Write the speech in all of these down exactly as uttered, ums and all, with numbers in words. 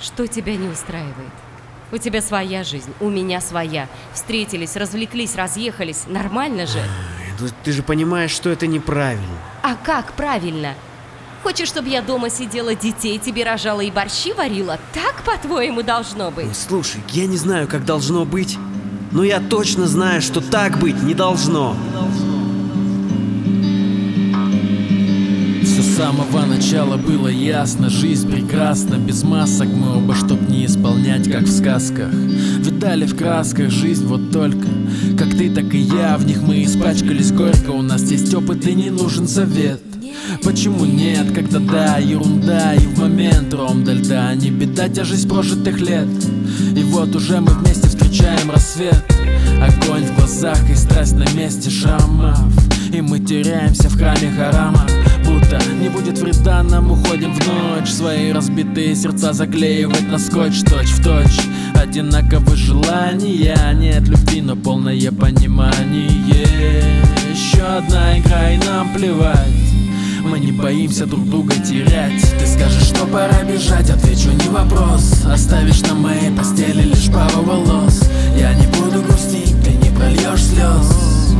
Что тебя не устраивает? У тебя своя жизнь, у меня своя. Встретились, развлеклись, разъехались. Нормально же? Ну, ты же понимаешь, что это неправильно. А как правильно? Хочешь, чтобы я дома сидела, детей тебе рожала и борщи варила? Так, по-твоему, должно быть? Ой, слушай, я не знаю, как должно быть, но я точно знаю, что так быть не должно. Все с самого начала было ясно, жизнь прекрасна, без масок мы оба, чтоб не исполнять, как в сказках. Видали в красках жизнь вот только, как ты, так и я, в них мы испачкались горько. У нас есть опыт и не нужен совет. Почему нет, когда да, ерунда, и в момент ром до льда, не беда, тяжесть прожитых лет. И вот уже мы вместе встречаем рассвет, огонь в глазах и страсть на месте шрамов. И мы теряемся в храме харама, будто не будет вреда, нам уходим в ночь. Свои разбитые сердца заклеивать на скотч, точь в точь. Одинаковые желания, нет любви, но полное понимание. Еще одна игра и нам плевать, мы не боимся друг друга терять. Ты скажешь, что пора бежать, отвечу, не вопрос. Оставишь на моей постели лишь пару волос. Я не буду грустить, ты не прольешь слез.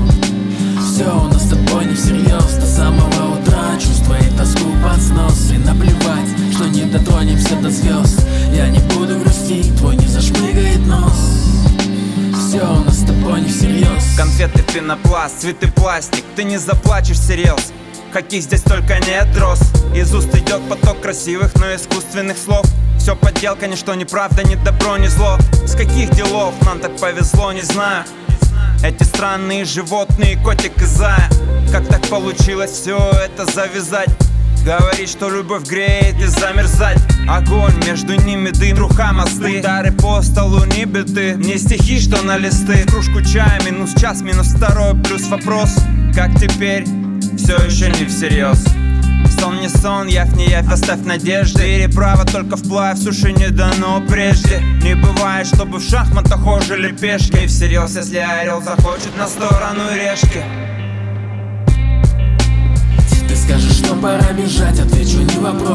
Все у нас с тобой не всерьез. До самого утра чувства и тоску под снос. И наплевать, что не дотронемся до звезд. Я не буду грустить, твой не зашмыгает нос. Все у нас с тобой не всерьез. Конфеты, пенопласт, цветы, пластик. Ты не заплачешь, серьез. Каких здесь только нет роз. Из уст идет поток красивых, но искусственных слов. Все подделка, ничто не правда, ни добро, ни зло. С каких делов нам так повезло, не знаю. Эти странные животные, котик и зая. Как так получилось все это завязать? Говорит, что любовь греет и замерзать. Огонь, между ними дым, труха мосты. Удары по столу не биты. Не стихи, что на листы. Кружку чая, минус час, минус второй, плюс вопрос. Как теперь? Все еще не всерьез. Сон не сон, явь не явь, оставь надежды. Переправа только вплавь, суши не дано прежде. Не бывает, чтобы в шахматах ожили пешки. И всерьез, если орел захочет на сторону решки. Ты скажешь, что пора бежать, отвечу, не вопрос.